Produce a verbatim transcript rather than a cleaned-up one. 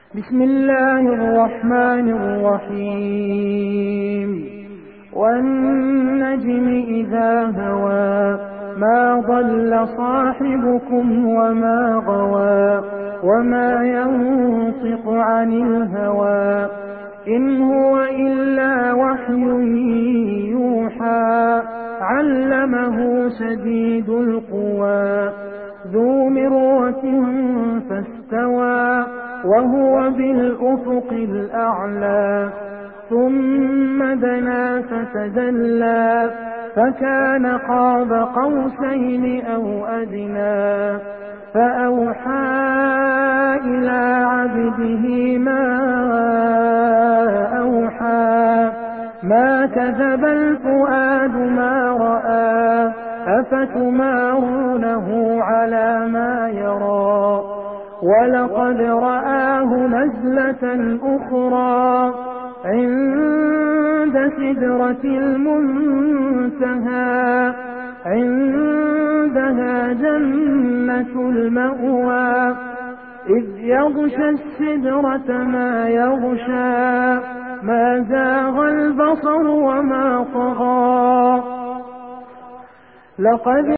بسم الله الرحمن الرحيم والنجم إذا هوى ما ضل صاحبكم وما غوى وما ينطق عن الهوى إن هو إلا وحي يوحى علمه شديد القوى ذو مرة فاستوى وهو بالأفق الأعلى ثم دنا فتدلى فكان قاب قوسين أو أدنى فأوحى إلى عبده ما أوحى ما كذب الفؤاد ما رأى أفتمارونه على ما يرى ولقد رآه نزلة أخرى عند سدرة المنتهى عندها جنة المأوى إذ يغشى السدرة ما يغشى ما زاغ البصر وما طغى لقد